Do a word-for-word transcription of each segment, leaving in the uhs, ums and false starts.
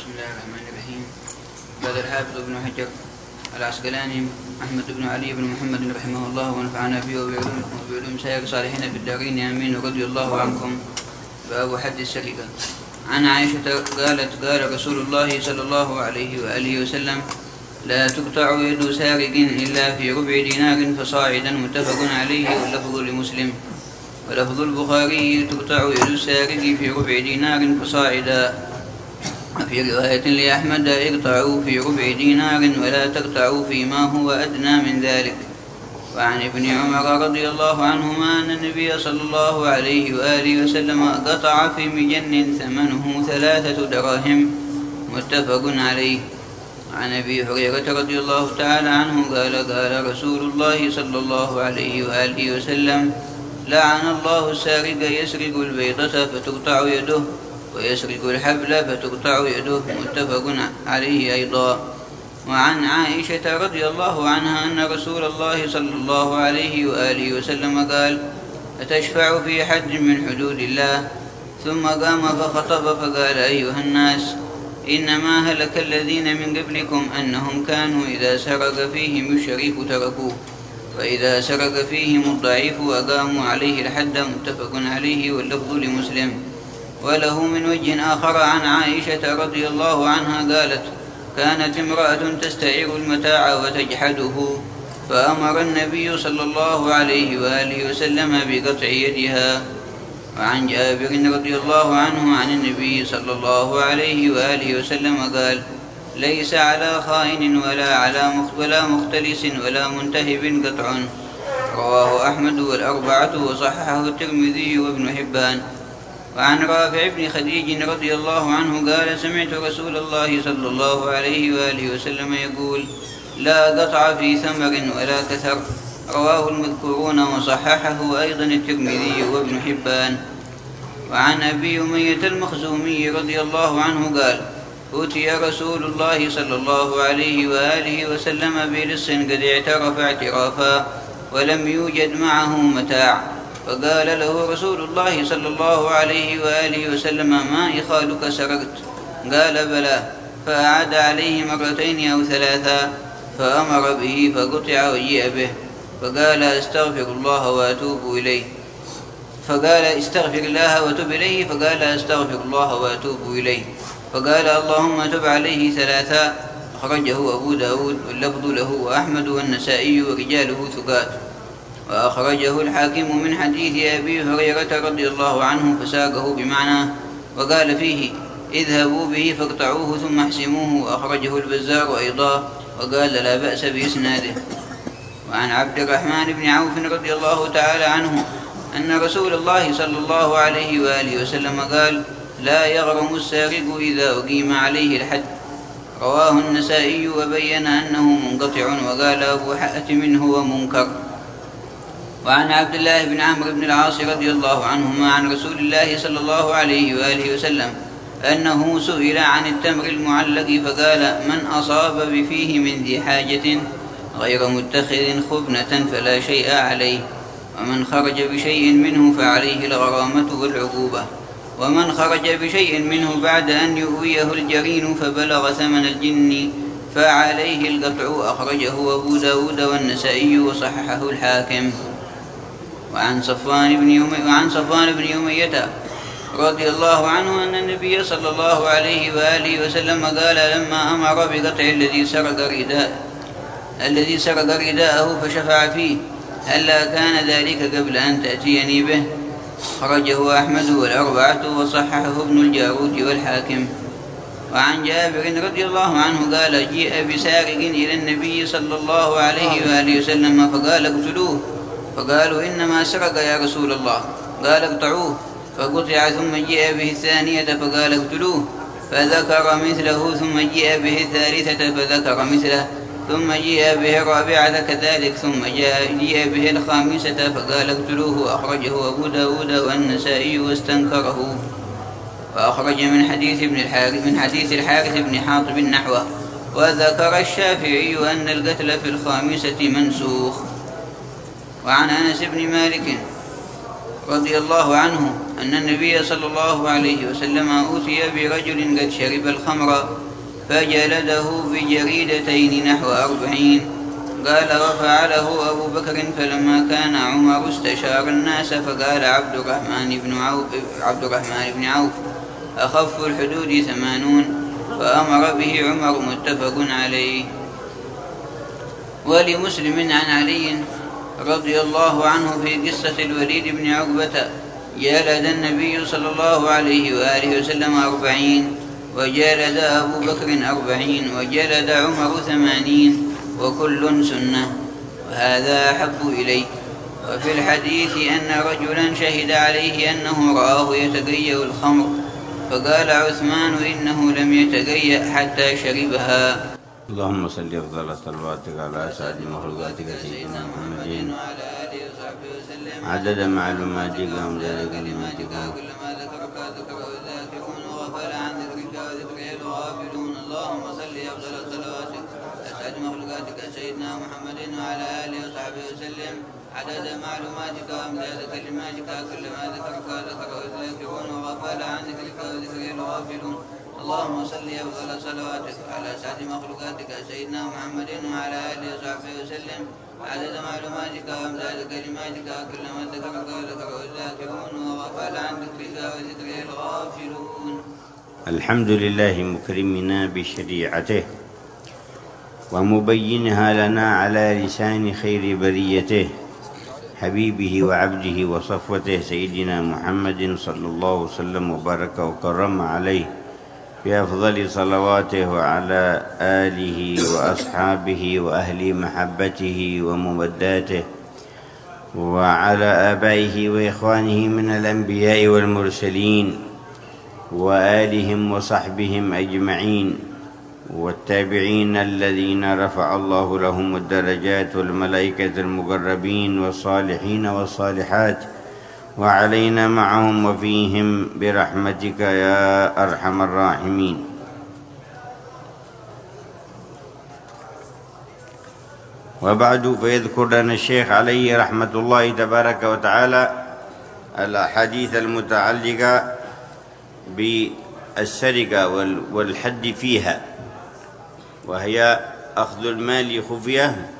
بسم الله الرحمن الرحيم. قال الحافظ ابن حجر العسقلاني أحمد بن علي بن محمد رحمه الله ونفعنا به وبعلوم سائر صالحين في الدارين آمين رضي الله عنكم. باب حد السرقة. عن عائشة قالت قال رسول الله صلى الله عليه وآله وسلم: لا تقطع يد سارق إلا في ربع دينار فصاعدا، متفق عليه واللفظ لمسلم. ولفظ البخاري: تقطع يد السارق في ربع دينار فصاعدا. وفي رواية لأحمد: اقطعوا في ربع دينار ولا تقطعوا فيما هو أدنى من ذلك. وعن ابن عمر رضي الله عنهما أن النبي صلى الله عليه وآله وسلم قطع في مجن ثمنه ثلاثة دراهم، متفق عليه. عن أبي هريرة رضي الله تعالى عنه قال قال رسول الله صلى الله عليه وآله وسلم: لعن الله السارق يسرق البيضة فتقطع يده، ويسرق الحبل فتقطع يده، متفق عليه أيضا. وعن عائشة رضي الله عنها أن رسول الله صلى الله عليه وآله وسلم قال: أتشفع في حد من حدود الله؟ ثم قام فخطب فقال: أيها الناس، إنما هلك الذين من قبلكم أنهم كانوا إذا سرق فيهم الشريف تركوه، فإذا سرق فيهم الضعيف أقاموا عليه الحد، متفق عليه واللفظ لمسلم. وله من وجه آخر عن عائشة رضي الله عنها قالت: كانت امرأة تستعير المتاع وتجحده، فأمر النبي صلى الله عليه وآله وسلم بقطع يدها. وعن جابر رضي الله عنه عن النبي صلى الله عليه وآله وسلم قال: ليس على خائن ولا على ولا مختلس ولا منتهب قطع. رواه أحمد والأربعة وصححه الترمذي وابن حبان. وعن رافع بن خديج رضي الله عنه قال: سمعت رسول الله صلى الله عليه وآله وسلم يقول: لا قطع في ثمر ولا كثر. رواه المذكورون وصححه أيضا الترمذي وابن حبان. وعن أبي أمية المخزومي رضي الله عنه قال: أوتي رسول الله صلى الله عليه وآله وسلم بلص قد اعترف اعترافا ولم يوجد معه متاع، فقال له رسول الله صلى الله عليه وآله وسلم: ما إخالك سرقت؟ قال: بلى. فأعاد عليه مرتين أو ثلاثا، فأمر به فقطع وجيء به، فقال: استغفر الله وأتوب إليه فقال استغفر الله وتب إليه فقال استغفر الله وأتوب إليه فقال: اللهم تب عليه ثلاثا. أخرجه أبو داود واللفظ له وأحمد والنسائي ورجاله ثقات. وأخرجه الحاكم من حديث أبي هريرة رضي الله عنه فساقه بمعناه، وقال فيه: اذهبوا به فاقطعوه ثم احسموه. وأخرجه البزار أيضا وقال لا بأس بإسناده. وعن عبد الرحمن بن عوف رضي الله تعالى عنه أن رسول الله صلى الله عليه وآله وسلم قال: لا يغرم السارق إذا أقيم عليه الحد. رواه النسائي وبين أنه منقطع، وقال أبو حاتم هو منكر. وعن عبد الله بن عمرو بن العاص رضي الله عنهما عن رسول الله صلى الله عليه وآله وسلم أنه سئل عن التمر المعلق فقال: من أصاب بفيه من ذي حاجة غير متخذ خبنة فلا شيء عليه، ومن خرج بشيء منه فعليه الغرامة والعقوبة، ومن خرج بشيء منه بعد أن يؤويه الجرين فبلغ ثمن الجن فعليه القطع. أخرجه أبو داود والنسائي وصححه الحاكم. وعن صفوان بن يومية, وعن صفوان بن يومية رضي الله عنه أن النبي صلى الله عليه وآله وسلم قال: لما أمر بقطع الذي سرق رداء الذي سرق رداءه فشفع فيه: هلا كان ذلك قبل أن تأتيني به؟ خرجه أحمد والأربعة وصححه ابن الجارود والحاكم. وعن جابر رضي الله عنه قال: جيء بسارق إلى النبي صلى الله عليه وآله وسلم فقال: اقتلوه. فقالوا: إنما سرق يا رسول الله. قال: اقطعوه. فقطع. ثم جيء به الثانية فقال: اقتلوه. فذكر مثله. ثم جيء به الثالثة فذكر مثله. ثم جيء به الرابعة كذلك. ثم جيء به الخامسة فقال: اقتلوه. أخرجه أبو داود والنسائي واستنكره. وأخرج من حديث ابن الحارث من حديث الحارث بن حاطب نحوه. وذكر الشافعي أن القتل في الخامسة منسوخ. وعن أنس بن مالك رضي الله عنه أن النبي صلى الله عليه وسلم أوتي برجل قد شرب الخمر فجلده بجريدتين نحو أربعين. قال: وفعله أبو بكر. فلما كان عمر استشار الناس فقال عبد الرحمن بن عوف, عبد الرحمن بن عوف: أخف الحدود ثمانون. فأمر به عمر. متفق عليه. ولمسلم عن علي رضي الله عنه في قصة الوليد بن عقبة: جلد النبي صلى الله عليه وآله وسلم أربعين، وجلد أبو بكر أربعين، وجلد عمر ثمانين، وكل سنة، وهذا أحب إلي. وفي الحديث أن رجلا شهد عليه أنه رآه يتقيأ الخمر، فقال عثمان: إنه لم يتقيأ حتى شربها. اللهم صل أفضل صلواتك على أسعد مخلوقاتك سيدنا محمد عدد معلوماتك وأمداد كلماتك. كلما ذكرك ذكره الذاكرون وغفل عن ذكرك وذكره الغافلون. اللهم صل أفضل صلواتك أسعد مخلوقاتك سيدنا محمد وعلى آله وصحبه وسلم عدد معلوماتك وأمداد كلماتك. كلما ذكرك ذكره الذاكرون وغفل عن ذكرك وذكره الغافلون. اللهم صل أفضل صلواتك على سعد مخلوقاتك سيدنا محمد وعلى آله وصحبه وسلم عدد معلوماتك وأمداد كلماتك. كلما ذكرك ذكره الذاكرون وغفل عن ذكرك وذكره الغافلون. الحمد لله مكرمنا بشريعته ومبينها لنا على لسان خير بريته حبيبه وعبده وصفوته سيدنا محمد صلى الله وسلم وبارك وكرم عليه بأفضل صلواته وعلى آله وأصحابه وأهل محبته وموداته وعلى آبائه وإخوانه من الأنبياء والمرسلين وآلهم وصحبهم أجمعين والتابعين الذين رفع الله لهم الدرجات والملائكة المقربين والصالحين والصالحات وعلينا معهم وفيهم برحمتك يا أرحم الراحمين. وبعد، فيذكر لنا الشيخ عليه رحمة الله تبارك وتعالى الأحاديث المتعلقة بالسرقة والحد فيها، وهي أخذ المال خفية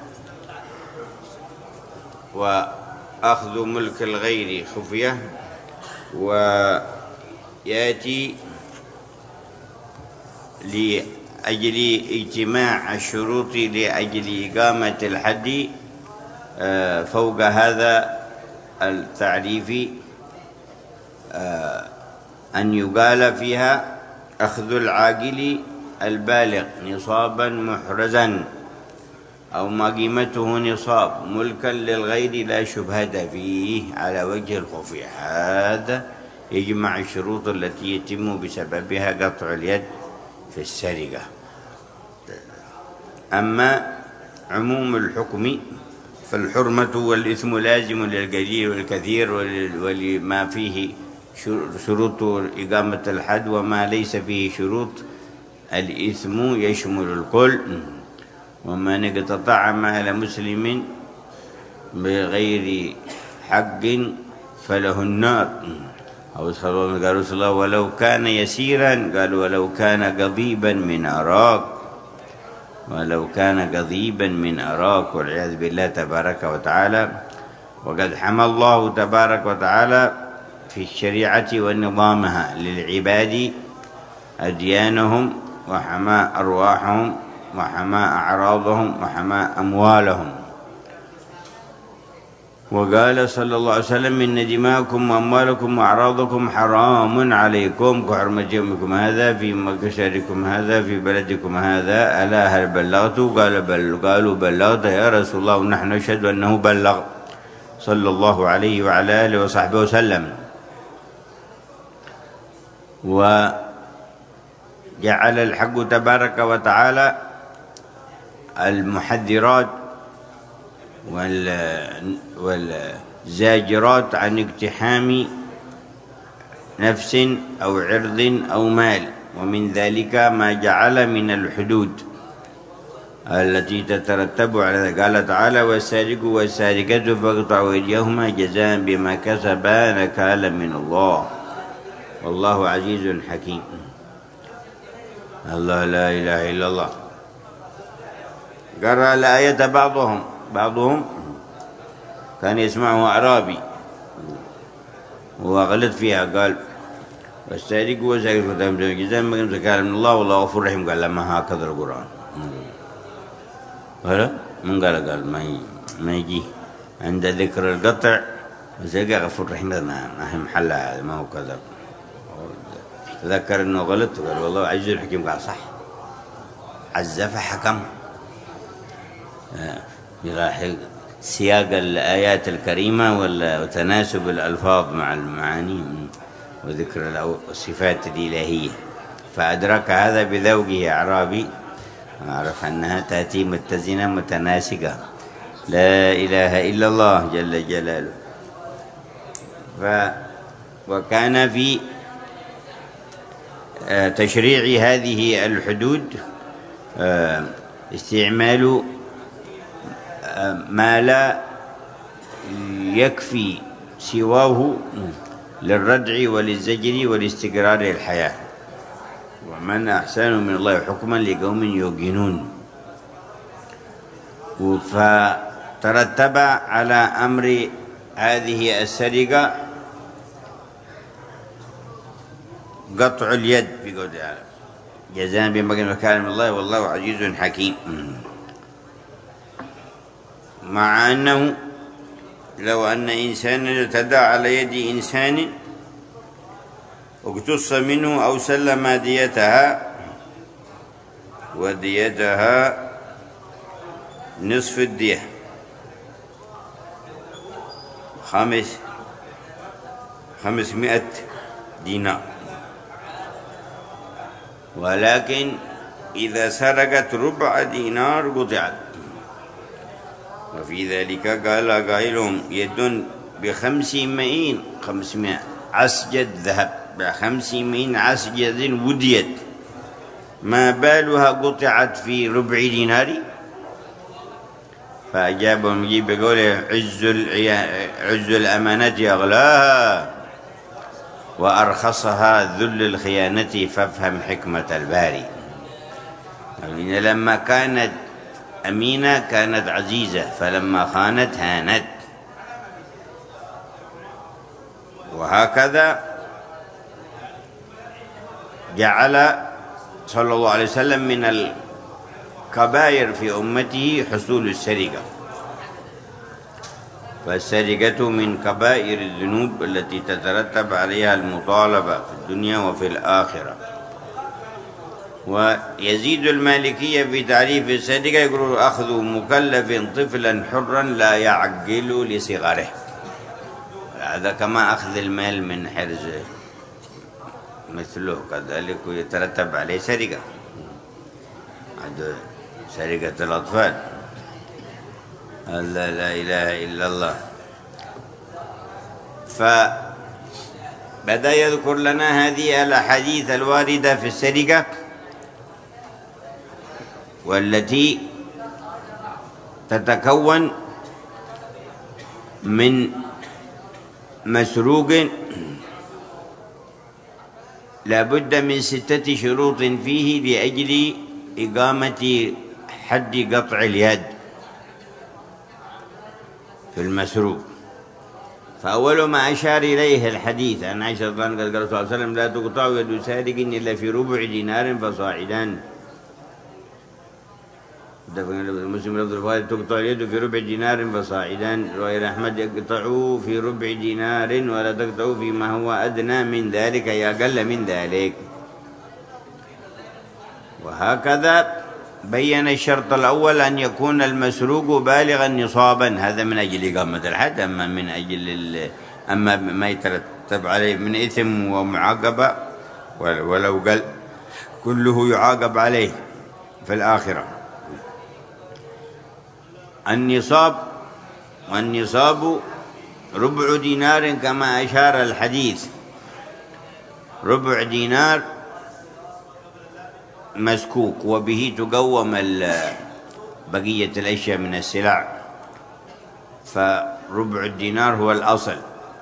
و أخذ ملك الغير خفية. ويأتي لأجل اجتماع الشروط لأجل إقامة الحد فوق هذا التعريف أن يقال فيها: أخذ العاقل البالغ نصابا محرزا أو ما قيمته نصاب ملكا للغير لا شبهة فيه على وجه الخفي. هذا يجمع الشروط التي يتم بسببها قطع اليد في السرقة. أما عموم الحكم فالحرمة والإثم لازم للقليل والكثير ولما فيه شروط إقامة الحد، وما ليس فيه شروط الإثم يشمل الكل. ومن اقتطع مال مسلم بغير حق فله النار. أو قال رسول الله: ولو كان يسيرا، قال: ولو كان قضيبا من أراك، ولو كان قضيبا من أراك، والعياذ بالله تبارك وتعالى. وقد حمى الله تبارك وتعالى في الشريعة ونظامها للعباد أديانهم، وحمى أرواحهم، وحمى أعراضهم، وحمى أموالهم. وقال صلى الله عليه وسلم: إن دماءكم وأموالكم وأعراضكم حرام عليكم كحرمة يومكم هذا في مكشركم هذا في بلدكم هذا، ألا هل بلغت؟ قال بل قالوا بلغت يا رسول الله، ونحن نشهد أنه بلغ صلى الله عليه وعلى آله وصحبه وسلم. وجعل الحق تبارك وتعالى المحذرات والزاجرات عن اقتحام نفس أو عرض أو مال، ومن ذلك ما جعل من الحدود التي تترتب على ذلك. قال تعالى: والسارق والسارقة فاقطعوا أيديهما جزاء بما كسبا نكالا من الله والله عزيز حكيم. الله لا إله إلا الله. قرأ الآية بعضهم بعضهم كان يسمعه أعرابي وغلط فيها، قال: والسارق والسارقة فاقطعوا جزاء بما كسبا نكالا من الله والله غفور رحيم. قال: لما هكذا القرآن هلا من قال قال ما ما يجي عند ذكر القطع وزي غفور رحيم، ما ما هي محلها هذا، ما هو كذا. تذكر انه غلط وقال والله عز الحكيم. قال: صح، عز فحكم. يلاحظ سياق الآيات الكريمة وتناسب الألفاظ مع المعاني وذكر الصفات الإلهية، فأدرك هذا بذوقه أعرابي، أعرف أنها تأتي متزنة متناسقة. لا إله إلا الله جل جلاله. ف وكان في تشريع هذه الحدود استعمال ما لا يكفي سواه للردع وللزجر ولاستقرار الحياة. ومن أحسن من الله حكما لقوم يوقنون. فترتب على أمر هذه السرقة قطع اليد في قول تعالى: جزاء بما كان من الله والله عزيز حكيم. مع أنه لو أن إنسانا اعتدى على يد إنسان اقتص منه أو سلم ديتها، وديتها نصف الدية خمس خمسمائة دينار. ولكن إذا سرقت ربع دينار قطعت. وفي ذلك قال قائلهم: يد بخمسمائين خمسمائة عسجد ذهب، بخمسمائين عسجد وديت، ما بالها قطعت في ربع دينار؟ فأجابهم يجيب بقوله: عز عز الأمانة أغلاها وأرخصها ذل الخيانة فافهم حكمة الباري. يعني لما كانت أمينة كانت عزيزة، فلما خانت هانت. وهكذا جعل صلى الله عليه وسلم من الكبائر في أمته حصول السرقة، فالسرقة من كبائر الذنوب التي تترتب عليها المطالبة في الدنيا وفي الآخرة. ويزيد المالكية في تعريف السرقة، يقول: أخذ مكلف طفلا حرا لا يعقل لصغره. هذا كما أخذ المال من حرزه مثله، كذلك يترتب عليه سرقة، سرقة الأطفال. لا لا إله إلا الله. فبدأ يذكر لنا هذه الأحاديث الواردة في السرقة، والتي تتكون من مسروق لا بد من ستة شروط فيه لأجل إقامة حد قطع اليد في المسروق. فأول ما أشار إليه الحديث عن عائشة رضي الله عنها قال: قال صلى الله عليه وسلم: لا تقطع يد سارق إلا في ربع دينار فصاعدا. مسلم لفظ الفوائد: تقطع اليد في ربع دينار فصاعدا. رواية أحمد: يقطعوا في ربع دينار ولا تقطعوا فيما هو أدنى من ذلك أي أقل من ذلك. وهكذا بين الشرط الأول أن يكون المسروق بالغا نصابا، هذا من أجل إقامة الحد. أما من أجل أما ما يترتب عليه من إثم ومعاقبة ولو قل كله يعاقب عليه في الآخرة. النصاب، والنصاب ربع دينار كما أشار الحديث. ربع دينار مسكوك، وبه تقوم بقية الأشياء من السلع، فربع الدينار هو الأصل.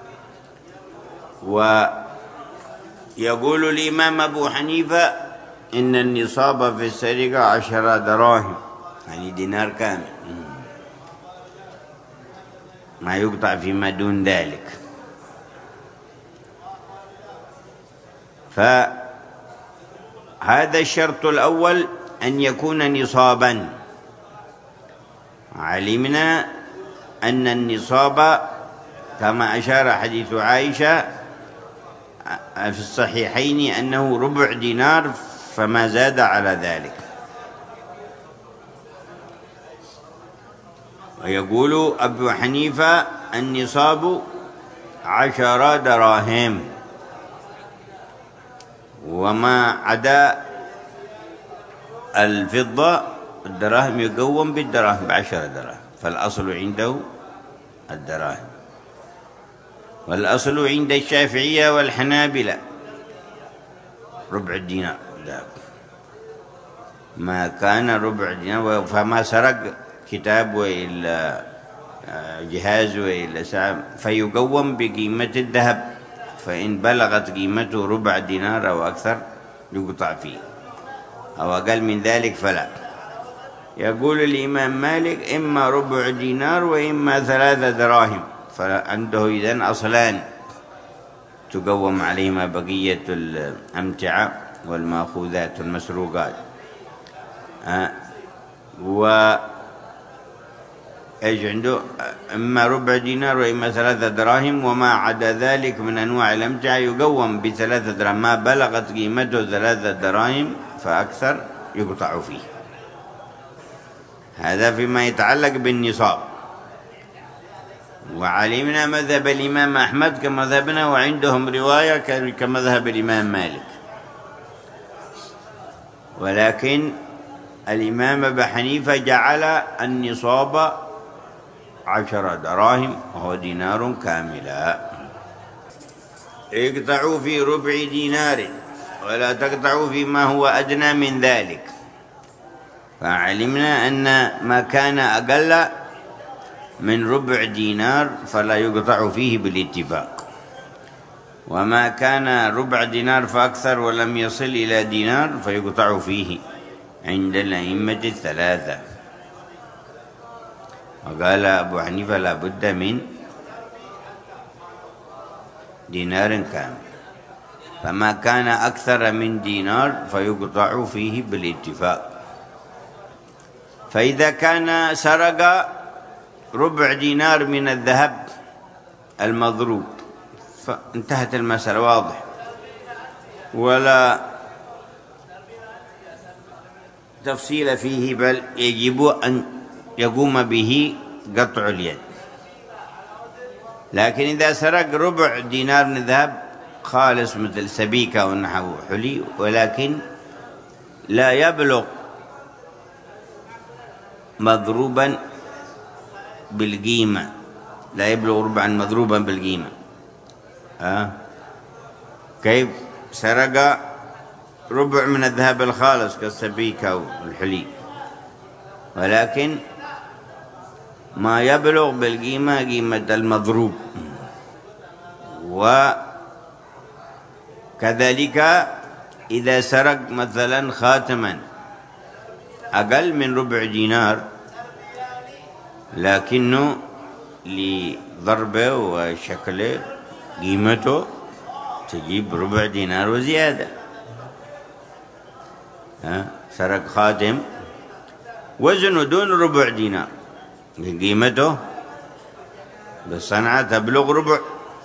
ويقول الإمام أبو حنيفة إن النصاب في السرقة عشر دراهم، يعني دينار كامل، ما يقطع فيما دون ذلك. فهذا الشرط الأول أن يكون نصابا. علمنا أن النصاب كما أشار حديث عائشة في الصحيحين أنه ربع دينار فما زاد على ذلك. ويقول أبو حنيفة النصاب عشر دراهم، وما عدا الفضة الدراهم يقوم بالدراهم بعشر دراهم، فالأصل عنده الدراهم. والأصل عند الشافعية والحنابلة ربع الدينار، ما كان ربع دينار، فما سرق كتاب وإلا جهاز وإلا ساعة فيقوم بقيمة الذهب، فإن بلغت قيمته ربع دينار أو أكثر يقطع فيه، أو أقل من ذلك فلا. يقول الإمام مالك إما ربع دينار وإما ثلاثة دراهم، فعنده إذن أصلان تقوم عليهما بقية الأمتعة والمأخوذات والمسروقات. أه و إيش عنده؟ إما ربع دينار وإما ثلاثة دراهم، وما عدا ذلك من أنواع الأمتعة يقوم بثلاثة دراهم، ما بلغت قيمته ثلاثة دراهم فأكثر يقطع فيه. هذا فيما يتعلق بالنصاب. وعلمنا مذهب الإمام أحمد كمذهبنا، وعندهم رواية كمذهب الإمام مالك، ولكن الإمام أبو حنيفة جعل النصاب عشر دراهم وهو دينار كاملا. اقطعوا في ربع دينار ولا تقطعوا فيما هو أدنى من ذلك. فعلمنا أن ما كان أقل من ربع دينار فلا يقطع فيه بالاتفاق، وما كان ربع دينار فأكثر ولم يصل إلى دينار فيقطع فيه عند الأئمة الثلاثة. وقال أبو حنيفة لا بد من دينار كامل، فما كان أكثر من دينار فيقطع فيه بالاتفاق. فإذا كان سرق ربع دينار من الذهب المضروب فانتهت المسألة، واضح، ولا تفصيل فيه، بل يجب أن يقوم به قطع اليد. لكن إذا سرق ربع دينار من الذهب خالص مثل سبيكة ونحو حلي، ولكن لا يبلغ مضروبا بالقيمة، لا يبلغ ربعا مضروبا بالقيمة، أه؟ كيف سرق ربع من الذهب الخالص كالسبيكة والحلي، ولكن ما يبلغ بالقيمة قيمة المضروب. وكذلك إذا سرق مثلا خاتما أقل من ربع دينار لكنه لضربه وشكله قيمته تجيب ربع دينار وزيادة، ها سرق خاتم وزنه دون ربع دينار، قيمته بالصنعة تبلغ ربع،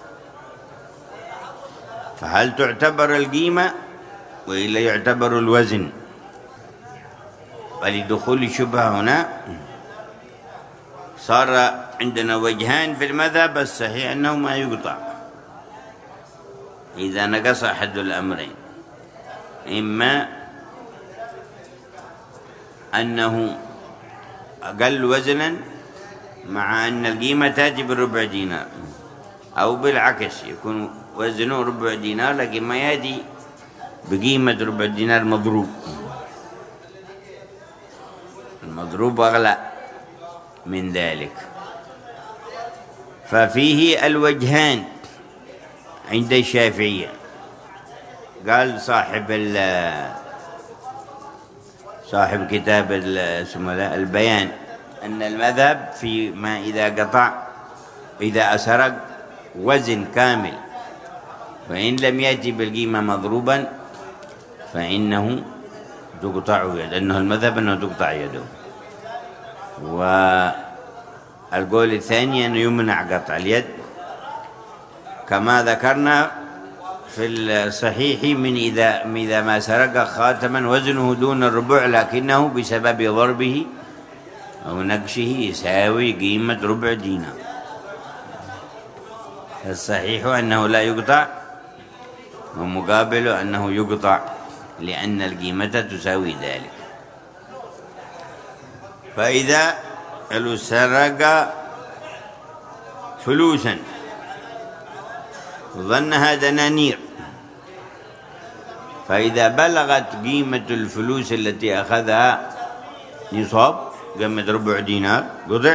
فهل تعتبر القيمة وإلا يعتبر الوزن؟ ولدخول الشبهة هنا صار عندنا وجهان في المذهب، الصحيح أنه ما يقطع إذا نقص أحد الأمرين، إما أنه أقل وزنا مع أن القيمة تأتي بالربع دينار، أو بالعكس يكون وزنه ربع دينار لكن ما يأتي بقيمة ربع دينار مضروب. المضروب أغلى من ذلك. ففيه الوجهان عند الشافعية. قال صاحب صاحب كتاب البيان أن المذهب في ما إذا قطع إذا أسرق وزن كامل فإن لم يأتي بالقيمة مضروبا فإنه تقطع يده، أنه المذهب أنه تقطع يده. والقول الثاني أنه يمنع قطع اليد كما ذكرنا في الصحيح من إذا إذا ما سرق خاتما وزنه دون الربع لكنه بسبب ضربه أو نقشه يساوي قيمة ربع دينار. الصحيح أنه لا يقطع ومقابله أنه يقطع لأن القيمة تساوي ذلك. فإذا سرق فلوسا ظنها دنانير فإذا بلغت قيمة الفلوس التي أخذها نصاب قيمة ربع دينار قطع،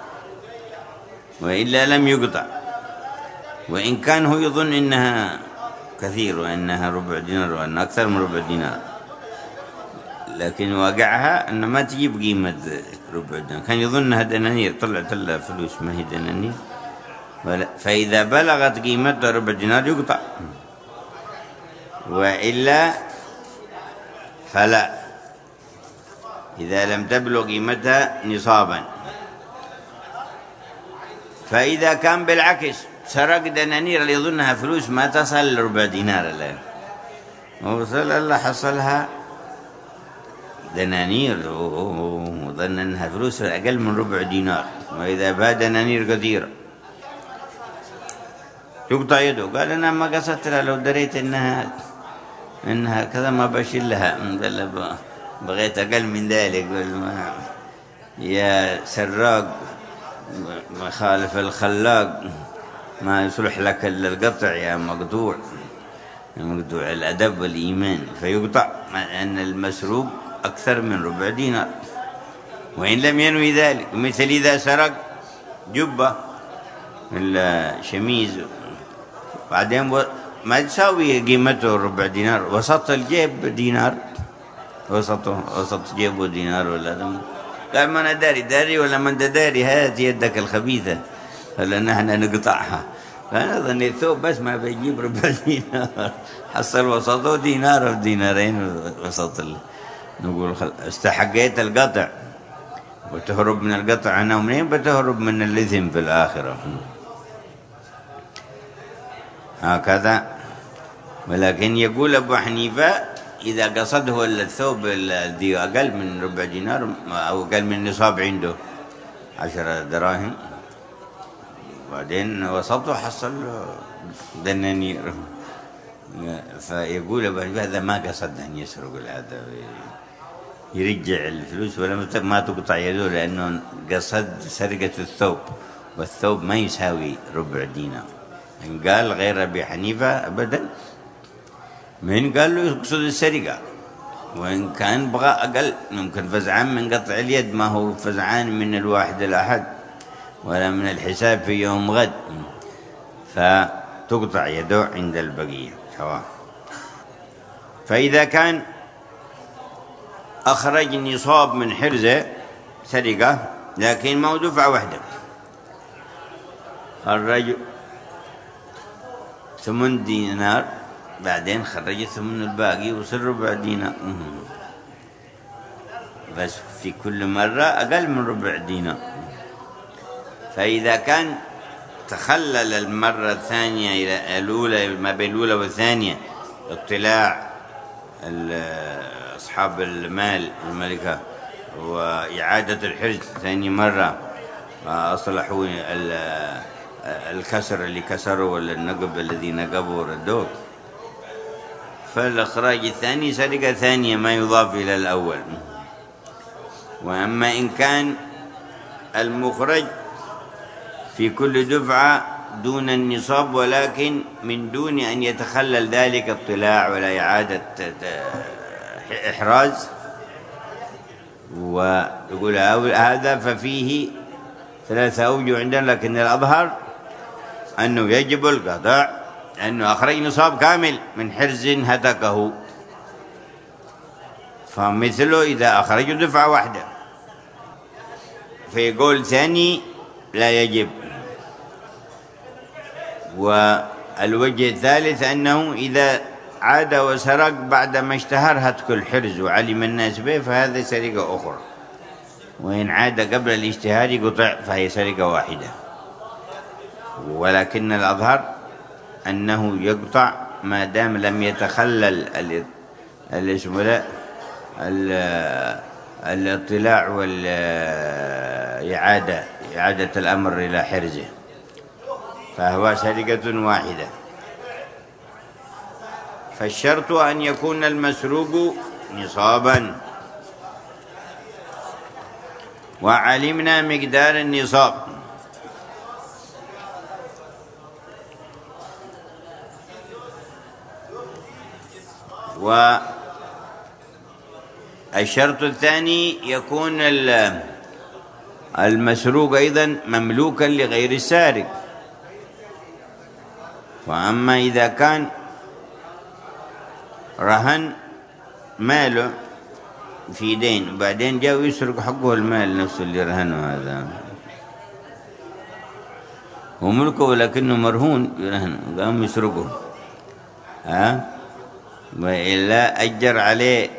وإلا لم يقطع، وإن كان هو يظن إنها كثير وإنها ربع دينار وأنها أكثر من ربع دينار، لكن واقعها أن ما تجيب قيمة ربع دينار، كان يظنها دنانير طلعت لها فلوس ما هي دنانير. فإذا بلغت قيمتها ربع دينار يقطع، وإلا فلا إذا لم تبلغ قيمتها نصابا. فإذا كان بالعكس سرق دنانير اللي يظنها فلوس ما تصل لربع دينار الآن وصل الله حصلها دنانير وظن أنها فلوس أقل من ربع دينار، وإذا بها دنانير كثيرة يقطع يده. قال أنا ما قصدت لها، لو دريت إنها إنها كذا ما بشيل لها، بغيت أقل من ذلك. يا سراق مخالف الخلاق ما يصلح لك إلا القطع يا مقطوع، مقطوع الأدب والإيمان. فيقطع مع أن المسروق أكثر من ربع دينار وإن لم ينوي ذلك. مثل إذا سرق جبة الشميز بعدين ما تساوي قيمته ربع دينار، وسط الجيب دينار، وسطه وسط جيبه دينار ولا دم. قال ما أنا داري داري ولا ما أنت داري، هات يدك الخبيثة ولا نحن نقطعها. فأنا ظني الثوب بس ما بيجيب ربع دينار، حصل وسطه دينار أو دينارين وسط ال... نقول خل... استحقيت القطع وتهرب من القطع. أنا ومنين بتهرب من الإثم في الآخرة؟ هكذا. ولكن يقول أبو حنيفة إذا قصده الثوب الذي أقل من ربع دينار أو أقل من نصاب عنده عشرة دراهم بعدين وسطه حصل دنانير، فيقول أبو حنيفة هذا ما قصد أن يسرق، هذا يرجع الفلوس ولا ما تقطع يده، لأنه قصد سرقة الثوب، والثوب ما يساوي ربع دينار. إن قال غير أبي حنيفة أبدا، من قال له يقصد السرقة، وإن كان بغى أقل ممكن فزعان من قطع اليد، ما هو فزعان من الواحد الأحد ولا من الحساب في يوم غد، فتقطع يده عند البقية سواء. فإذا كان أخرج نصاب من حرزة سرقة لكن ما هو دفعة واحدة، خرج ثمن دينار بعدين خرج ثمن الباقي وصل ربع دينار، بس في كل مرة أقل من ربع دينار. فإذا كان تخلل المرة الثانية إلى الأولى، ما بين الأولى والثانية اطلاع أصحاب المال الملكة وإعادة الحرز ثاني مرة، أصلحوا الكسر اللي كسروا ولا النقب الذي نقبوا ردوه، فالإخراج الثاني سرقة ثانية ما يضاف إلى الأول. وأما إن كان المخرج في كل دفعة دون النصاب ولكن من دون أن يتخلل ذلك اطلاع ولا إعادة إحراز، ويقول هذا ففيه ثلاثة أوجه عندنا، لكن الأظهر أنه يجب القطع، أنه أخرج نصاب كامل من حرز هتكه، فمثله إذا أخرج دفعة واحدة. في قول ثاني لا يجب. والوجه الثالث أنه إذا عاد وسرق بعدما اشتهر هتك الحرز وعلم الناس به فهذا سرقة أخرى، وإن عاد قبل الاشتهار قطع فهي سرقة واحدة. ولكن الأظهر أنه يقطع ما دام لم يتخلل الاسم الاطلاع والإعادة إعادة الأمر إلى حرزه، فهو سرقة واحدة. فالشرط أن يكون المسروق نصابا، وعلمنا مقدار النصاب. والشرط الثاني يكون المسروق أيضا مملوكا لغير السارق. وأما إذا كان رهن ماله في دين وبعدين جاء يسرق حقه المال نفسه اللي رهنه، هذا هو ملكه ولكنه مرهون يرهن، قام يسرقه، ها وإلا أجر عليه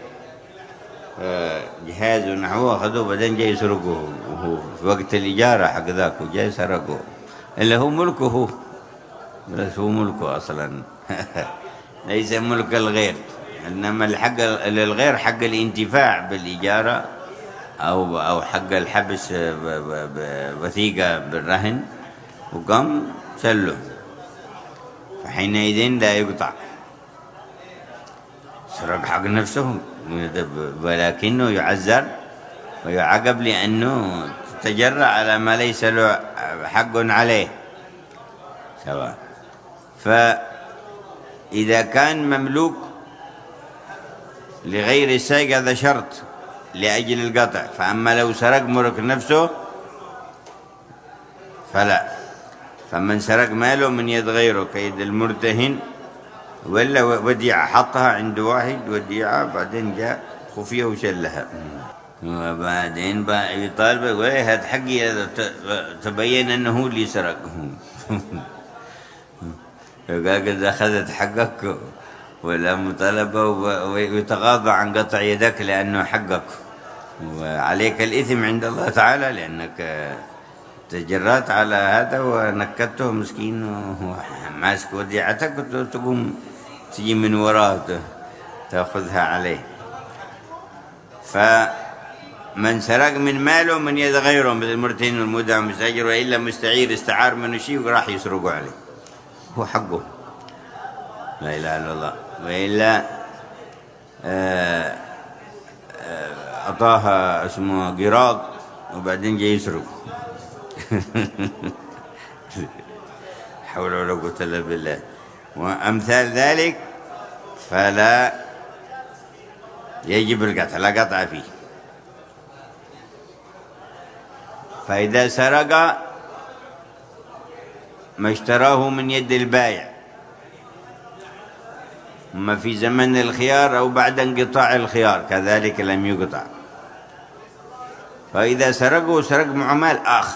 جهاز ونحوه أخذوه بعدين جاء يسرقه وهو في وقت الإجارة حق ذاك وجاء سرقه، إلا هو ملكه، بس هو ملكه أصلا ليس ملك الغير، إنما الحق للغير حق الانتفاع بالإجارة أو أو حق الحبس وثيقة بالرهن، وقام سله، فحينئذ لا يقطع، سرق حق نفسه، ولكنه يعذر ويعاقب لأنه تجرأ على ما ليس له حق عليه سواء. فإذا كان مملوك لغير السائق هذا شرط لأجل القطع، فأما لو سرق ملك نفسه فلا. فمن سرق ماله من يد غيره كيد المرتهن، ولا وديعة حطها عند واحد وديعة بعدين جاء خفيه وشلها، وبعدين بقى يطالب يقول هذا حقي، تبين أنه اللي سرقه يقول قد أخذت حقك ولا مطالبة ويتغاضى عن قطع يدك لأنه حقك، وعليك الإثم عند الله تعالى لأنك تجرأت على هذا ونكدته مسكين وماسك وديعتك وتقوم تجي من وراه تأخذها عليه. فمن سرق من ماله من يد غيره مثل المرتهن والمودع والمستأجر، وإلا مستعير استعار منه شيء وراح يسرقه عليه، هو حقه، لا إله إلا الله. وإلا أعطاها اسمه قراض وبعدين جاي يسرق حول ولا قوة إلا بالله. وأمثال ذلك فلا يجب القطع، لا قطع فيه. فإذا سرق ما اشتراه من يد البائع أما في زمن الخيار أو بعد انقطاع الخيار كذلك لم يقطع. فإذا سرقه سرق معامل آخر،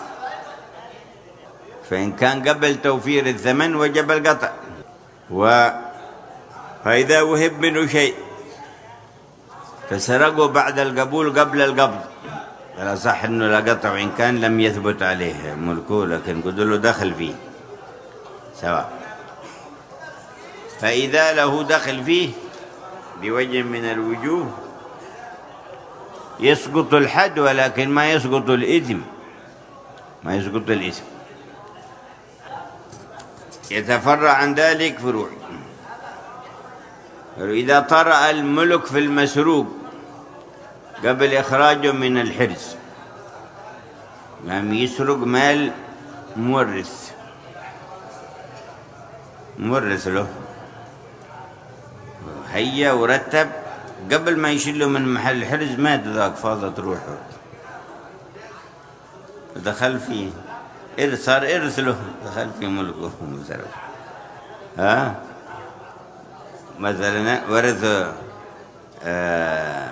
فإن كان قبل توفير الثمن وجب القطع. و فإذا وهب منه شيء فسرقه بعد القبول قبل القبض فلا صح أنه لا قطع، وإن كان لم يثبت عليه ملكه لكن قد له دخل فيه سواء. فإذا له دخل فيه بوجه من الوجوه يسقط الحد ولكن ما يسقط الإثم، ما يسقط الإثم. يتفرع عن ذلك فروع. إذا طرأ الملك في المسروق قبل إخراجه من الحرز، يعني يسرق مال مورث مورث له، هيا ورتب قبل ما يشيله من محل الحرز مات ذاك، فاضت روحه، دخل فيه إرث، صار إرث له، دخل في ملكه مثلا. ها مثلا ورث آه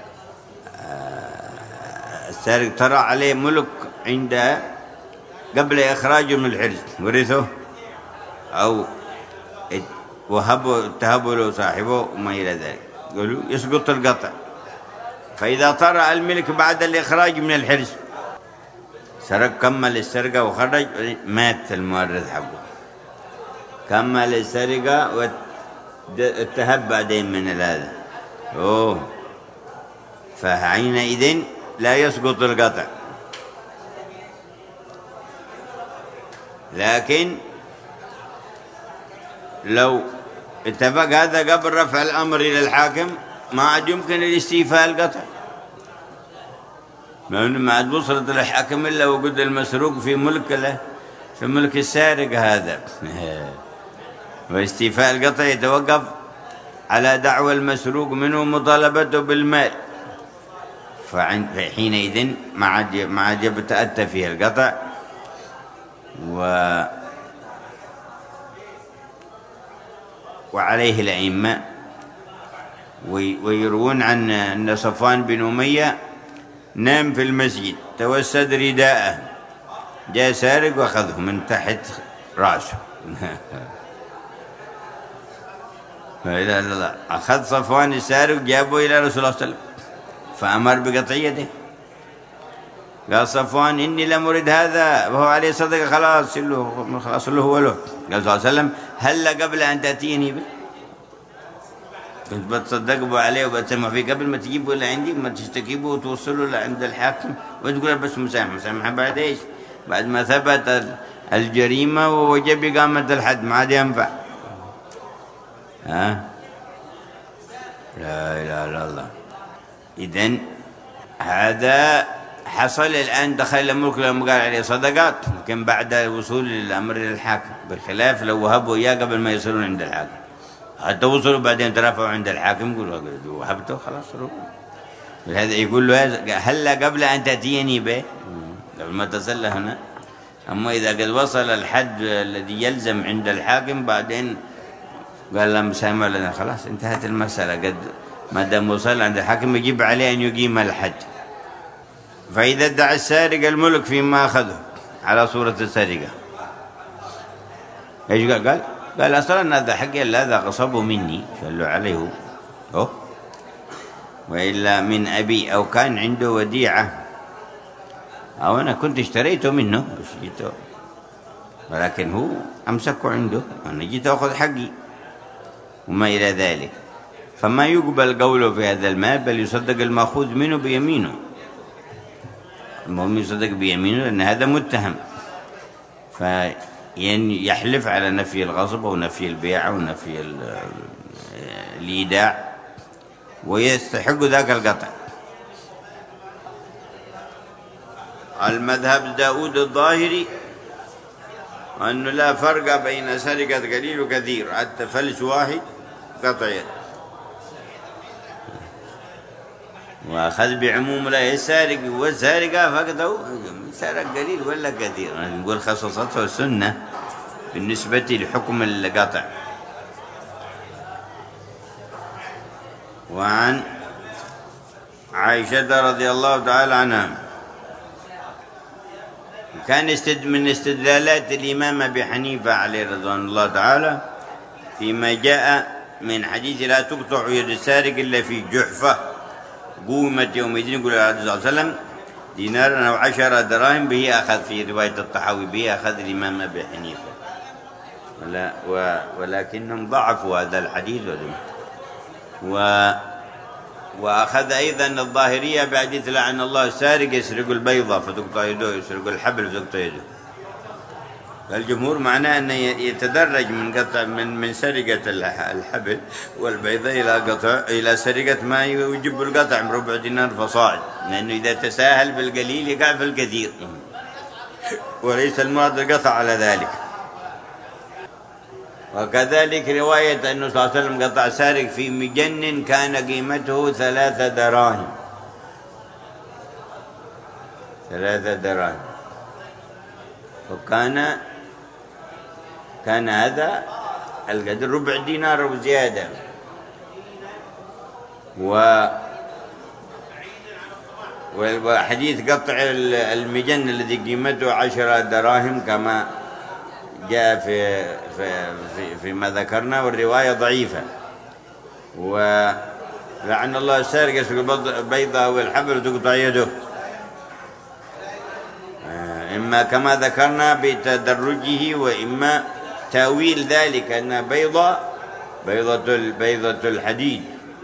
آه السارق ترى عليه ملك عند قبل إخراجه من الحرز، ورثه أو وهبوا اتهبوا له صاحبه وما إلى ذلك، يقولوا يسقط القطع. فإذا طرأ الملك بعد الإخراج من الحرز، سرق كمل السرقة وخرج، مات المورث حقه، كمل السرقة واتهب بعدين من هذا، أوه فحينئذ لا يسقط القطع. لكن لو اتفق هذا قبل رفع الأمر إلى الحاكم ما عاد يمكن الاستيفاء القطع، ما عاد وصلت للحاكم إلا وجد المسروق في ملك له، في ملك السارق هذا. واستيفاء القطع يتوقف على دعوى المسروق منه مطالبته بالمال، فحينئذ ما عاد ما عاد يتأتى فيه القطع. و وعليه الأئمة ويروون عن أن صفوان بن أمية نام في المسجد، توسد رداءه، جاء سارق وأخذه من تحت رأسه. فإذا الله أخذ صفوان السارق جابه إلى رسول الله صلى الله عليه وسلم فأمر بقطع يده. قال صفوان إني لم أرد هذا وهو عليه صدقة، خلاص له خلاص له وله. قال صلى الله عليه وسلم هل قبل أن تأتيني به، كنت بتصدق عليه وبتسمع فيه قبل ما تجيبه لعندي، ما تشتكيبه وتوصله لعند الحاكم وتقول بس مسامح مسامح بعد إيش؟ بعد ما ثبت الجريمة ووجب إقامة الحد ما عاد ينفع. ها لا إله إلا الله. إذن هذا حصل الآن، دخل الملك لما قال عليه صدقات، لكن بعد الوصول للأمر للحاكم، بخلاف لو وهبوا إياه قبل ما يصلون عند الحاكم، حتى وصلوا بعدين ترفعوا عند الحاكم يقولوا وهبته خلاص روح. لهذا يقول له هلا قبل أن تأتيني به، قبل ما تصل هنا. أما إذا قد وصل الحد الذي يلزم عند الحاكم بعدين قال لهم سامع لنا، خلاص انتهت المسألة، قد ما دام وصل عند الحاكم يجب عليه أن يقيم الحد. فإذا ادعى السارق الملك فيما أخذه على صورة السرقة، ايش قال؟ قال قال أصلا هذا حقي، هذا غصبه مني، فقال له عليه أوه، وإلا من أبي، أو كان عنده وديعة، أو أنا كنت اشتريته منه بس جيته، ولكن هو أمسكه عنده، أنا جيت أخذ حقي وما إلى ذلك. فما يقبل قوله في هذا المال، بل يصدق المأخوذ منه بيمينه. المهم يصدق بيمينه لأن هذا متهم، فيحلف على نفي الغصب ونفي البيع ونفي الإيداع ويستحق ذاك القطع. المذهب داود الظاهري أنه لا فرق بين سرقة قليل وكثير، حتى فلس واحد قطع يد، وأخذ بعموم لا السارق والسارقة فقده سرق قليل ولا كثير. نقول خصصته السنة بالنسبة لحكم القطع. وعن عائشة رضي الله تعالى عنها كان من استدلالات الإمام أبي حنيفة عليه رضوان الله تعالى فيما جاء من حديث لا تقطع يد السارق إلا في جحفة قومت يومئذ، يقول عليه الصلاة والسلام دينار أو عشرة دراهم، به أخذ في رواية الطحاوي، به أخذ الإمام أبي حنيفة، ولا ولكنهم ضعفوا هذا الحديث. و وأخذ أيضا الظاهرية بحديث لعن الله السارق يسرق البيضة فتقطع يده، يسرق الحبل فتقطع يده. الجمهور معناه أن يتدرج من قطع من من سرقة الحبل والبيضة إلى قطع إلى سرقة ما يجب القطع من ربع دينار فصاعد، لأنه إذا تساهل بالقليل يقع في الكثير، وليس المراد القطع على ذلك. وكذلك رواية أنه صلى الله عليه وسلم قطع سارق في مجن كان قيمته ثلاثة دراهم، ثلاثة دراهم، وكان كان هذا القدر ربع دينار وزيادة. و وحديث قطع المجن الذي قيمته عشرة دراهم كما جاء في في في فيما ذكرنا، والرواية ضعيفة. ولعن الله السارق يسرق البيضة والحبل تقطع يده، إما كما ذكرنا بتدرجه، وإما تأويل ذلك أن بيضة بيضة بيضة الحديد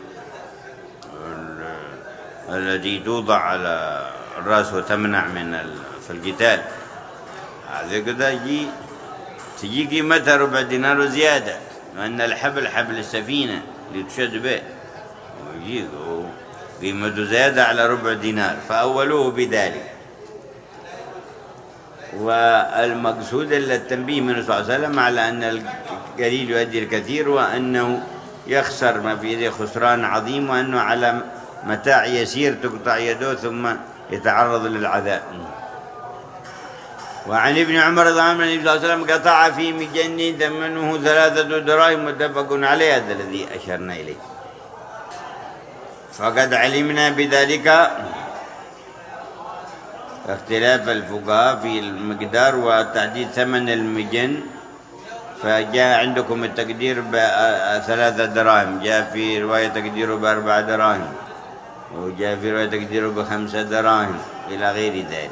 التي توضع على الرأس وتمنع من في القتال، هذا كذا يجي تجي قيمتها ربع دينار وزيادة، وأن الحبل حبل السفينة اللي تشد به ويجي قيمته زيادة على ربع دينار، فأولوه بذلك. والمقصود التنبيه من الرسول صلى الله عليه وسلم على أن القليل يؤدي الكثير، وأنه يخسر ما في يده خسران عظيم، وأنه على متاع يسير تقطع يده ثم يتعرض للعذاب. وعن ابن عمر رضي الله عنه النبي صلى الله عليه وسلم قطع في مجن ثمنه ثلاثة دراهم متفق عليه، هذا الذي أشرنا إليه. فقد علمنا بذلك اختلاف الفقهاء في المقدار وتحديد ثمن المجن، فجاء عندكم التقدير بثلاثة دراهم، جاء في رواية تقديره بأربع دراهم، وجاء في رواية تقديره بخمسة دراهم إلى غير ذلك.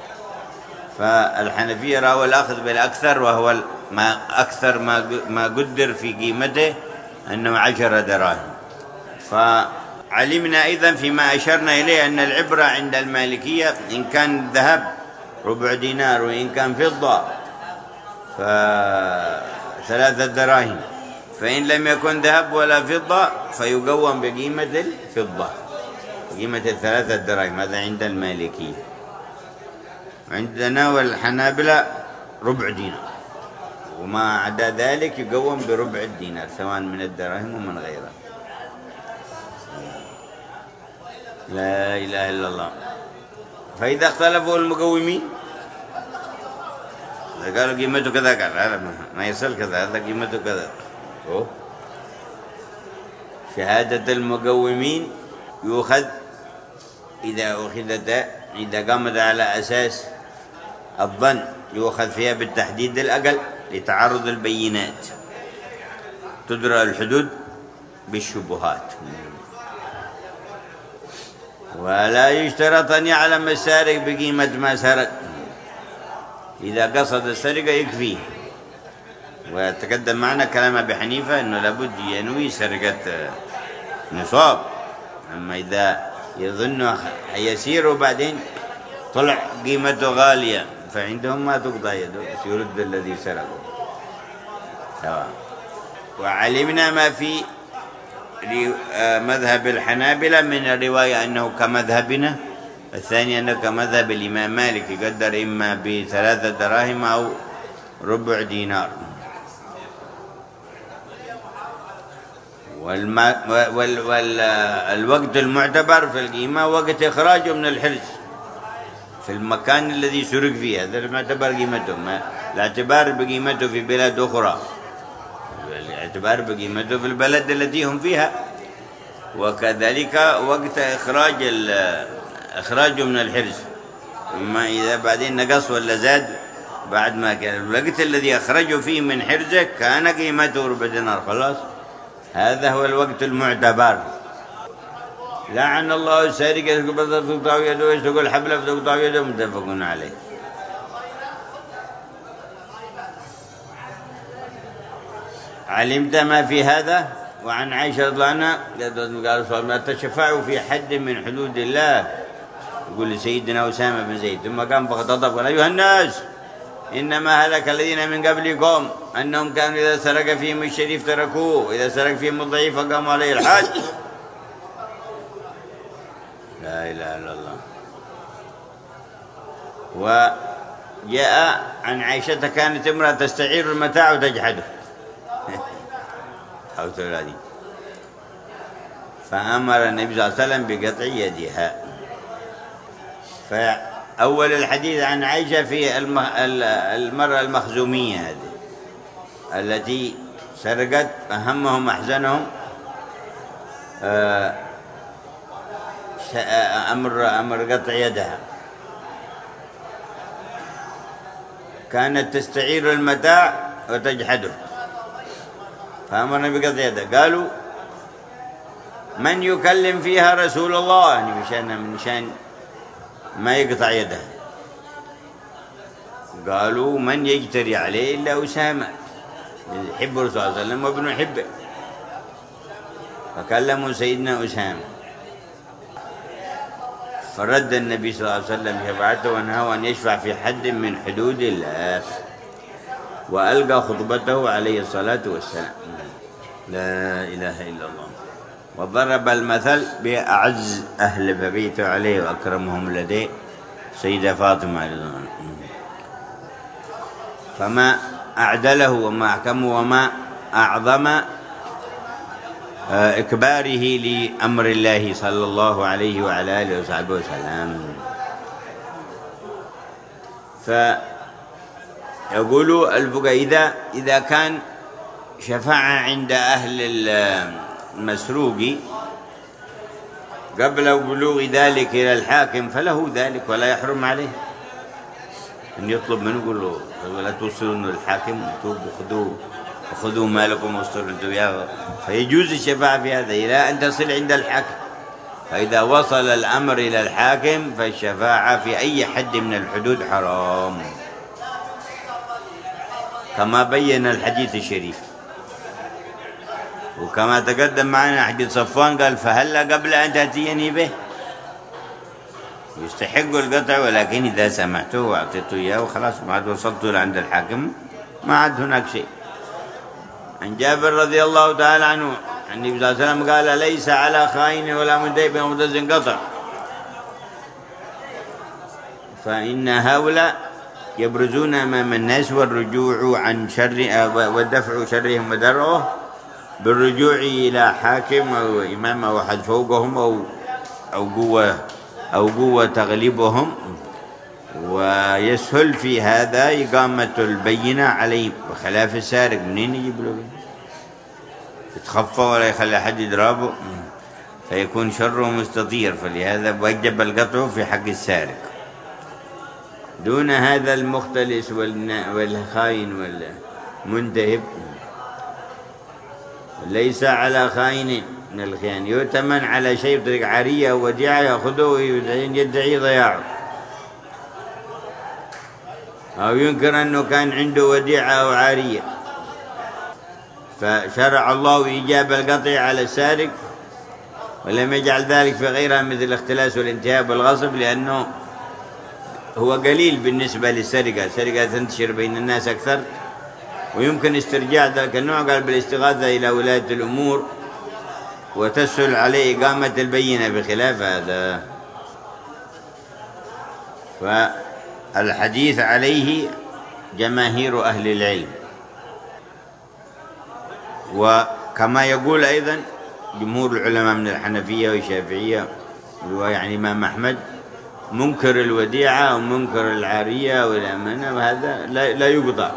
فالحنفية رأوا الأخذ بالأكثر، وهو ما أكثر ما ما قدر في قيمته أنه عشر دراهم. فعلمنا أيضا فيما أشرنا إليه أن العبرة عند المالكية إن كان ذهب ربع دينار، وإن كان فضة فثلاثة دراهم، فإن لم يكن ذهب ولا فضة فيقوم بقيمة الفضة، قيمة الثلاثة دراهم، هذا عند المالكية. عندنا والحنابلة ربع دينار، وما عدا ذلك يقوم بربع الدينار سواء من الدراهم ومن غيرها. لا إله إلا الله. فإذا اختلفوا المقومين قالوا قيمته كذا، قال هذا ما يصل كذا، هذا قيمته كذا. أوه. شهادة المقومين يؤخذ إذا أخذت إذا قامت على أساس الظن، يؤخذ فيها بالتحديد الأقل لتعرض البينات، تدرى الحدود بالشبهات. ولا يشترط أن يعلم السارق بقيمة ما سرق، إذا قصد السرقة يكفيه. وتقدم معنا كلام أبي حنيفة أنه لابد ينوي سرقة نصاب، أما إذا يظن يسير وبعدين طلع قيمته غالية فعندهم ما تقطع يده، يرد الذي سرقه سواء. وعلمنا ما في مذهب الحنابلة من الرواية أنه كمذهبنا، الثاني أنه كمذهب الإمام مالك، يقدر إما بثلاثة دراهم أو ربع دينار. والوقت المعتبر في القيمة وقت إخراجه من الحرز في المكان الذي سرق فيه، هذا المعتبر قيمته، الاعتبار بقيمته في بلاد أخرى، الاعتبار بقيمته في البلد التي هم فيها. وكذلك وقت إخراج إخراجه من الحرز، أما إذا بعدين نقص ولا زاد بعد ما كان الوقت الذي أخرجه فيه من حرزه كان قيمته ربع دينار، خلاص هذا هو الوقت المعتبر. لعن الله السارق يسرق البيضة فتقطع يده ويسرق الحبل فتقطع يده، متفق عليه. علمت ما في هذا. وعن عائشة رضي الله عنها قال صلى الله عليه وسلم تشفعوا في حد من حدود الله، يقول لسيدنا أسامة بن زيد، ثم قام فخطب قال أيها الناس إنما هلك الذين من قبلكم أنهم كانوا إذا سرق فيهم الشريف تركوه، وإذا سرق فيهم الضعيف فقاموا عليه الحد. لا إله إلا الله. وجاء عن عائشة كانت امرأة تستعير المتاع وتجحده، أو ثلاثين. فأمر النبي صلى الله عليه وسلم بقطع يدها. فأول الحديث عن عائشة في المرأة المخزومية هذه التي سرقت أهمهم أحزنهم أمر أمر قطع يدها. كانت تستعير المتاع وتجحده، فأمرنا بقطع يدها. قالوا من يكلم فيها رسول الله، يعني مشان مشان ما يقطع يدها. قالوا من يجتري عليه إلا أسامة، يحب الرسول صلى الله عليه وسلم وابن يحبه، فكلموا سيدنا أسامة. فرد النبي صلى الله عليه وسلم شفاعته ونهى أن يشفع في حد من حدود الله، وألقى خطبته عليه الصلاة والسلام. لا إله إلا الله. وضرب المثل بأعز أهل بيته عليه وأكرمهم لديه سيدة فاطمة رضي الله عنها. فما أعدله وما أحكمه وما أعظم إكباره لأمر الله صلى الله عليه وعلى آله وصحبه وسلم. فيقول الفقهاء إذا إذا كان شفاعة عند أهل المسروق قبل بلوغ ذلك إلى الحاكم فله ذلك ولا يحرم عليه أن يطلب منه، يقول له لا توصلوا للحاكم وخذوا وخذوا مالكم واستروا انتم وياه، فيجوز الشفاعة في هذا إلى أن تصل عند الحاكم. فإذا وصل الأمر إلى الحاكم فالشفاعة في أي حد من الحدود حرام، كما بين الحديث الشريف. وكما تقدم معنا حديث صفوان قال فهلا قبل أن تأتيني به، يستحق القطع ولكن إذا سمحته وأعطيته إياه وخلاص ما عاد وصلته عند الحاكم ما عاد هناك شيء. عن جابر رضي الله تعالى عنه عن النبي صلى الله عليه وسلم قال ليس على خائن ولا مدعي ومدز قطع، فإن هؤلاء يبرزون أمام الناس والرجوع عن شر والدفع شرهم ودرعه بالرجوع إلى حاكم أو إمام أو أحد فوقهم أو أو قوة أو قوة تغلبهم، ويسهل في هذا إقامة البينة عليه بخلاف السارق. منين يجيب له يتخفى ولا يخلي أحد يضربه فيكون شره مستطير، فلهذا وجب القطع في حق السارق دون هذا المختلس والخاين والمنتهب. ليس على خائن من الخيان يؤتمن على شيء بطريق عارية أو وديعة يأخذه ويدعي ضياعه، أو ينكر أنه كان عنده وديعة أو عارية. فشرع الله إيجاب القطع على السارق ولم يجعل ذلك في غيرها مثل الاختلاس والانتهاب والغصب، لأنه هو قليل بالنسبة للسرقة. السرقة تنتشر بين الناس أكثر ويمكن استرجاع ذلك النوع قال بالاستغاثة إلى ولاية الأمور وتسهل عليه إقامة البينة بخلاف هذا. فالحديث عليه جماهير أهل العلم، وكما يقول أيضا جمهور العلماء من الحنفية والشافعية ويعني الإمام أحمد منكر الوديعة ومنكر العارية والأمانة وهذا لا لا يقطع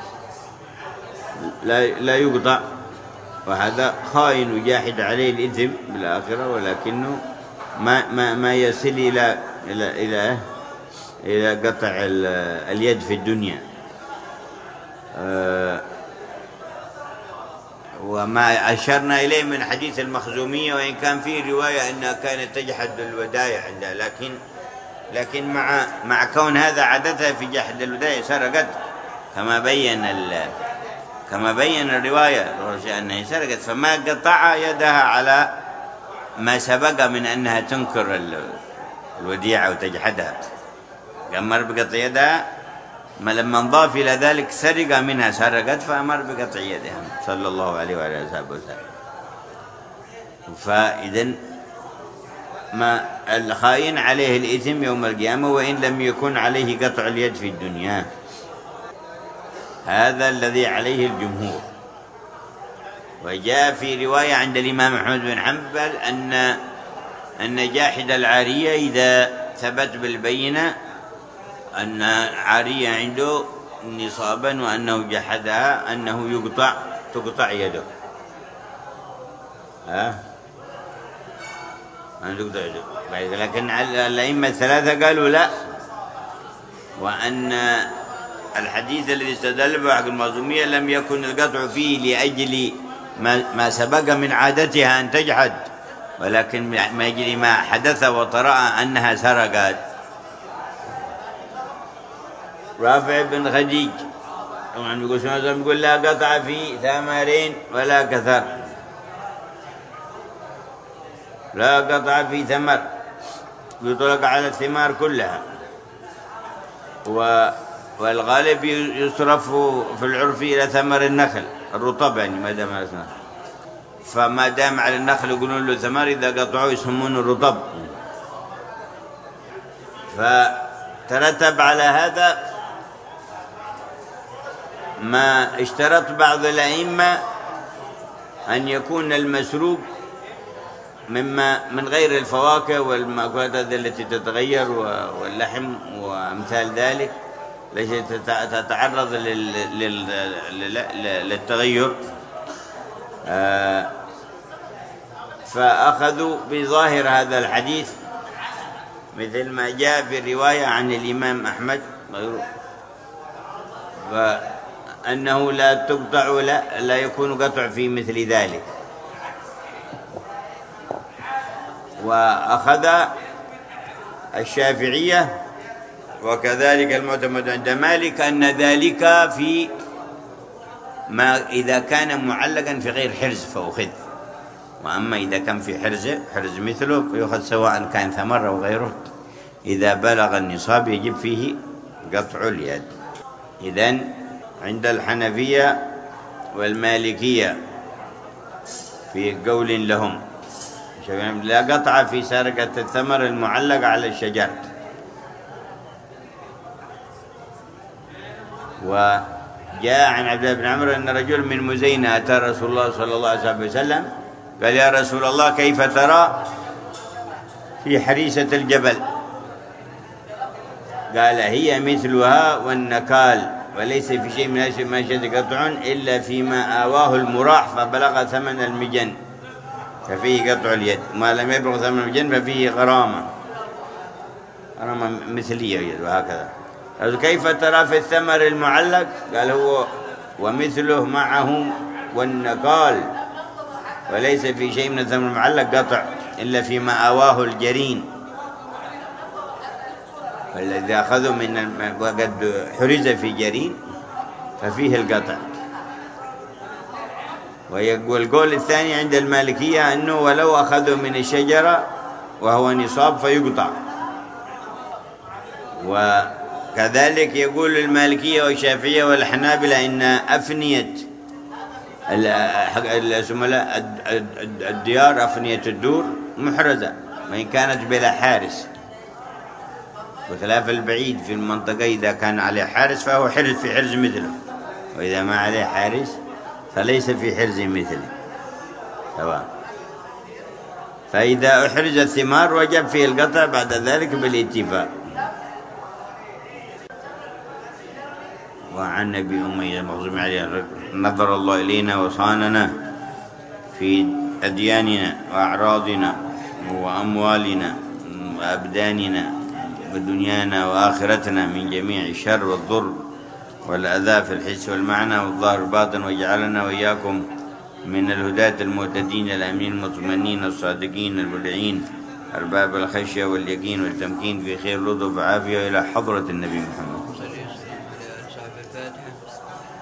لا لا يقطع، وهذا خائن وجاحد عليه الإثم بالآخرة، ولكنه ما ما ما يصل إلى إلى إلى إلى قطع اليد في الدنيا. وما أشرنا إليه من حديث المخزومية، وإن كان فيه رواية أنها كانت تجحد الودائع عندها، لكن لكن مع مع كون هذا عادتها في جحد الودائع سرقت، كما بين ال كما بين الرواية أنها سرقت، فما قطع يدها على ما سبق من أنها تنكر الوديعة وتجحدها، أمر بقطع يدها. ما لما انضاف إلى ذلك سرق منها سرقت فأمر بقطع يدها صلى الله عليه وعلى آله وسلم. فإذن ما الخائن عليه الإثم يوم القيامة وإن لم يكن عليه قطع اليد في الدنيا، هذا الذي عليه الجمهور. وجاء في رواية عند الإمام أحمد بن حنبل أن أن جاحد العارية إذا ثبت بالبينة أن عارية عنده نصابا وأنه جحدها أنه يقطع تقطع يده. ها؟ أنه تقطع يده. لكن الأئمة الثلاثة قالوا لا، وأن الحديث الذي استدل به حق المظلومية لم يكن القطع فيه لأجل ما, ما سبق من عادتها أن تجحد، ولكن ما يجري ما حدث وطرأ أنها سرقت. رافع بن خديج يقول لا قطع في ثمرين ولا كثر، لا قطع في ثمر، يطلق على الثمار كلها، والغالب يصرف في العرف إلى ثمر النخل الرطب، يعني ما دام على النخل، فما دام على النخل يقولون له ثمر، إذا قطعوا يسمونه الرطب. فترتب على هذا ما اشترط بعض الأئمة أن يكون المسروق مما من غير الفواكه والمأكولات التي تتغير واللحم وأمثال ذلك التي تتعرض للتغير، فأخذوا بظاهر هذا الحديث مثل ما جاء في الرواية عن الإمام أحمد فأنه لا تقطع لا, لا يكون قطع في مثل ذلك. وأخذ الشافعية وكذلك المعتمد عند مالك أن ذلك في ما إذا كان معلقا في غير حرز فأخذ، وأما إذا كان في حرز حرز مثله فيأخذ سواء كان ثمر أو غيره. إذا بلغ النصاب يجب فيه قطع اليد. إذن عند الحنفية والمالكية في قول لهم لا قطع في سرقة الثمر المعلق على الشجر. وجاء عن عبد الله بن عمرو أن رجل من مزينة أتى رسول الله صلى الله عليه وسلم قال يا رسول الله كيف ترى في حريسة الجبل؟ قال هي مثلها والنكال، وليس في شيء من هذا ما شد قطع إلا فيما آواه المراح فبلغ ثمن المجن ففيه قطع اليد، ما لم يبلغ ثمن المجن ففيه غرامة غرامة مثلية وهكذا. كيف ترى في الثمر المعلق؟ قال هو ومثله معه والنقال، وليس في شيء من الثمر المعلق قطع إلا فيما آواه الجرين، فالذي أخذوا من وقد حرز في جرين ففيه القطع. والقول الثاني عند المالكية أنه ولو أخذوا من الشجرة وهو نصاب فيقطع. وكذلك يقول المالكية والشافعية والحنابلة إن أفنية الديار أفنية الدور محرزة وإن كانت بلا حارس، وخلاف البعيد في المنطقة إذا كان عليه حارس فهو حرز في حرز مثله، وإذا ما عليه حارس فليس في حرز مثله سواء. فإذا أحرز الثمار وجب فيه القطع بعد ذلك بالاتفاق. وعن أبي أمية المخزومي عليه نظر الله إلينا وصاننا في أدياننا وأعراضنا وأموالنا وأبداننا ودنيانا وآخرتنا من جميع الشر والضر والأذى في الحس والمعنى والظاهر والباطن، وجعلنا وإياكم من الهداة المهتدين الأمين المطمئنين الصادقين البدعين أرباب الخشية واليقين والتمكين في خير لطف وعافية إلى حضرة النبي محمد.